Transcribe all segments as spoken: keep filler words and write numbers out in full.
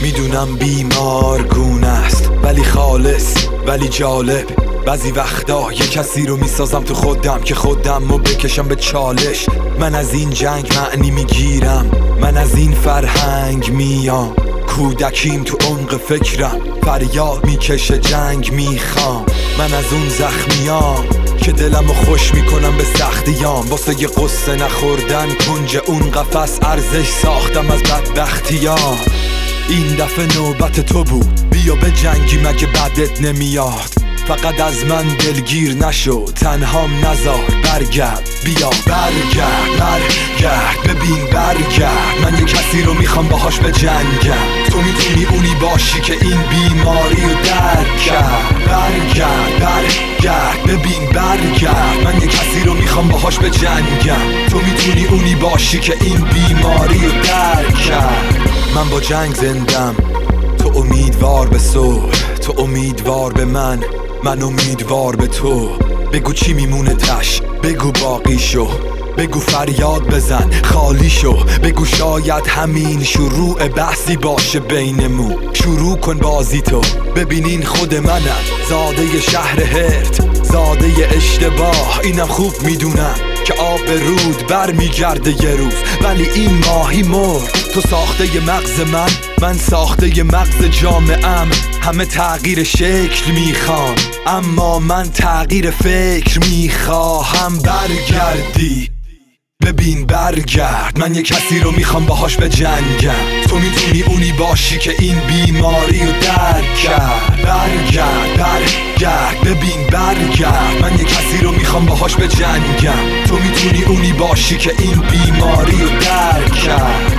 میدونم بیمارگونه است ولی خالص، ولی جالب. بعضی وقتا یه کسی رو میسازم تو خودم که خودم رو بکشم به چالش. من از این جنگ معنی میگیرم، من از این فرهنگ میام. کودکیم تو عمق فکرم فریاد میکشه جنگ میخوام. من از اون زخمیام که دلمو خوش میکنم به سختیام. واسه یه قصه نخوردن کنج اون قفس ارزش ساختم از بدبختیام. این دفعه نوبت تو بود، بیا به جنگی مگه بعدت نمیاد. فقط از من دلگیر نشو، تنهام نذار، برگرد، بیا برگرد، برگرد، ببین برگرد. من یه کسی رو میخوام باهاش به جنگم. تو میتونی اونی باشی که این بیماری رو درک کرد. برگرد، برگرد، ببین برگرد. من یه کسی رو میخوام باهاش به جنگم. تو میتونی اونی باشی که این بیماری رو درک کرد. من با جنگ زندم، تو امیدوار به صلح، تو امیدوار به من، من امیدوار به تو. بگو چی میمونه تش، بگو باقی شو، بگو فریاد بزن خالی شو. بگو شاید همین شروع بحثی باشه بینمون. شروع کن بازی تو، ببینین خود منم، زاده شهر هرت، زاده اشتباه. اینم خوب میدونم که آب رود بر میگرده یه روز، ولی این ماهی مرد. تو ساخته ی مغز من، من ساخته ی مغز جامعه‌ام. همه تغییر شکل میخوان، اما من تغییر فکر میخواهم. برگردی، ببین برگرد. من یه کسی رو میخوام باهاش به جنگم. تو میتونی اونی باشی که این بیماری رو درک کرد. برگرد، برگرد، ببین برگرد. من یه کسی رو میخوام باهاش به جنگم. تو میتونی اونی باشی که این بیماری رو درک کرد.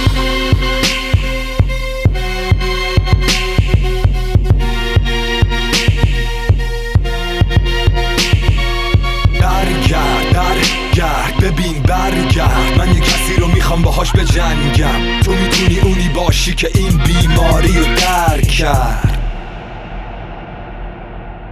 ببین برگرد. من یه کسی رو میخوام باهاش به جنگم. تو میتونی اونی باشی که این بیماری رو درک کرد.